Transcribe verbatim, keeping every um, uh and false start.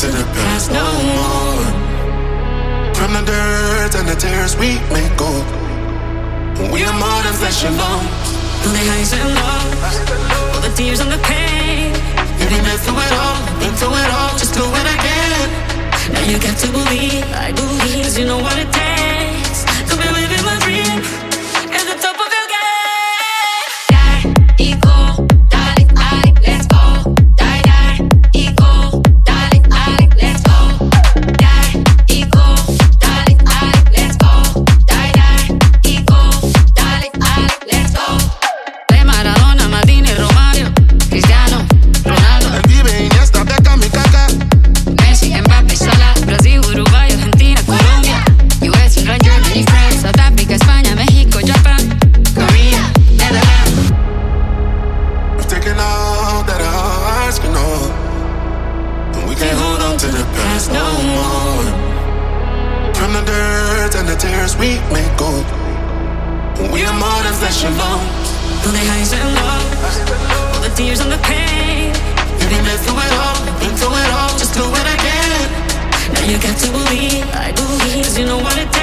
to the past no more. From the dirt and the tears we may go. We are more than flesh and bone. Through the highs and lows, all the tears and the pain. You've been through it all, been through it all, just do it again. Now you got to believe, I believe, 'cause you know what it takes to be living my dream at the top of your game. Die, ego, dale, ay, let's go. Die, die, ego, dale, ay, let's go. Die, ego, dale, ay, let's go. Die, die, ego, dale, ay, let's go. De Maradona, Maldini, Romario, Cristiano, Ronaldo. El Vive, Iniesta, Beckham y Kaká. Messi, Mbappé, Salah, Brasil, Uruguay, Argentina, Colombia, U S, Israel, Germany, France, South Africa, España, México, Japan, Korea, Netherlands. We've taken all that our hearts can hold, and we can't hold on to the past no more. From the dirt and the tears we may go. We are more than flesh and bone. Through the highs and lows, all the tears and the pain. You've been through it all, been through it all, just do it again. Now you got to believe, I believe, 'cause you know what it